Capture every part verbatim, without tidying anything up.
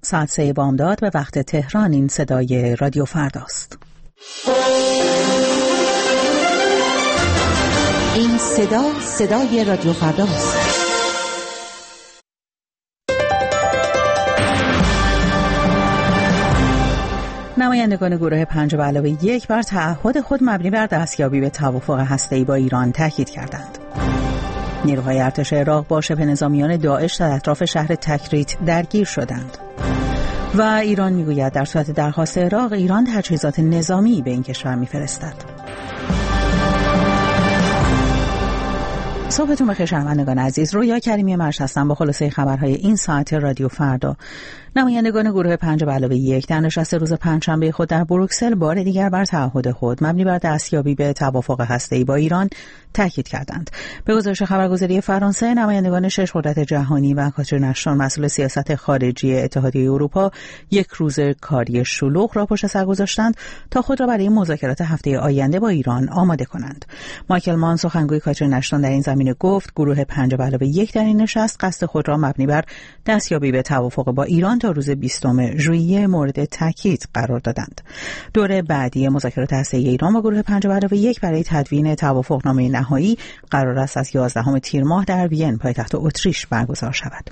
ساعت سه بامداد به وقت تهران. این صدای رادیو فرداست. این صدا صدای رادیو فرداست. نمایندگان گروه پنج به علاوه یک بر تعهد خود مبنی بر دستیابی به توافق هسته‌ای با ایران تاکید کردند. نیروهای ارتش عراق با شبه نظامیان داعش در اطراف شهر تکریت درگیر شدند. و ایران میگوید در صورت درخواست عراق، ایران تجهیزات نظامی به این کشور میفرستد. صبحتون بخیر شنوندگان عزیز، رویا کریمی مرش هستم با خلاصه خبرهای این ساعت رادیو فردا. نمایندگان گروه پنج به علاوه یک در نشست روز پنجشنبه خود در بروکسل بار دیگر بر تعهد خود مبنی بر دستیابی به توافق هسته‌ای با ایران تاکید کردند. به گزارش خبرگزاری فرانسه، نمایندگان شش قدرت جهانی و کاترین اشتون مسئول سیاست خارجی اتحادیه اروپا یک روز کاری شلوغ را پشت سر گذاشتند تا خود را برای مذاکرات هفته آینده با ایران آماده کنند. مایکل مان، سخنگوی کاترین اشتون، در این زمینه گفت گروه پنج به علاوه یک در این نشست قصد خود را مبنی بر دستیابی به توافق با ایران تا روز بیستم ژوئیه مورد تاکید قرار دادند. دوره بعدی مذاکرات هسته‌ای ایران با گروه پنج به علاوه یک برای تدوین توافقنامه نهایی قرار است از یازدهم تیر ماه در وین پایتخت اتریش برگزار شود.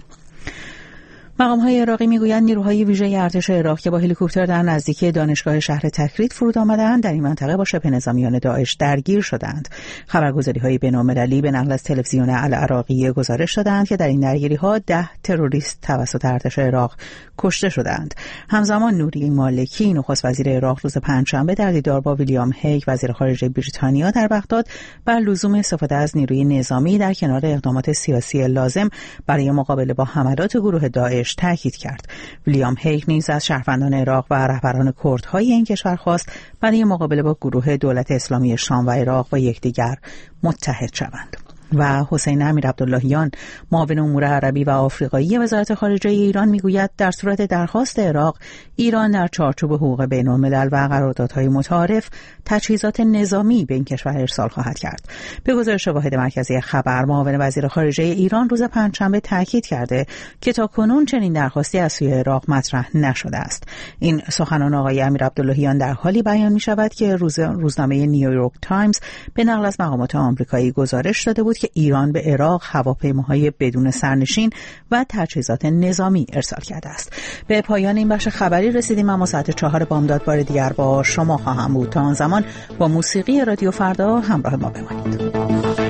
مقام‌های عراقی میگویند نیروهای ویژه ارتش عراق که با هلیکوپتر در نزدیکی دانشگاه شهر تکریت فرود آمدند در این منطقه با شبه نظامیان داعش درگیر شدند. خبرگزاری‌های بین‌المللی به نقل از تلویزیون العراقیه گزارش دادند که در این درگیری‌ها ده تروریست توسط ارتش عراق کشته شدند. همزمان نوری مالکی، نخست وزیر عراق، روز پنجشنبه در دیدار با ویلیام هیگ، وزیر خارجه بریتانیا در بغداد، بر لزوم استفاده از نیروی نظامی در کنار اقدامات سیاسی لازم برای مقابله با حملات گروه داعش تاکید کرد. ویلیام هیگ نیز از شهروندان عراق و رهبران کردهای این کشور خواست برای مقابله با گروه دولت اسلامی شام و عراق با یکدیگر متحد شوند. و حسین امیرعبداللهیان، معاون امور عربی و آفریقایی وزارت خارجه ایران میگوید در صورت درخواست عراق، ایران در چارچوب حقوق بین‌الملل و قراردادهای متعارف تجهیزات نظامی به این کشور ارسال خواهد کرد. به گزارش واحد مرکزی خبر، معاون وزیر خارجه ایران روز پنجشنبه تاکید کرده که تاکنون چنین درخواستی از سوی عراق مطرح نشده است. این سخنان آقای امیرعبداللهیان در حالی بیان می شود که روز روزنامه نیویورک تایمز به نقل از مقامات آمریکایی گزارش داده بود که ایران به عراق هواپیماهای بدون سرنشین و تجهیزات نظامی ارسال کرده است. به پایان این بخش خبری رسیدیم. اما ساعت چهار بامداد بار دیگر با شما خواهم بود. تا آن زمان با موسیقی رادیو فردا همراه ما بمانید.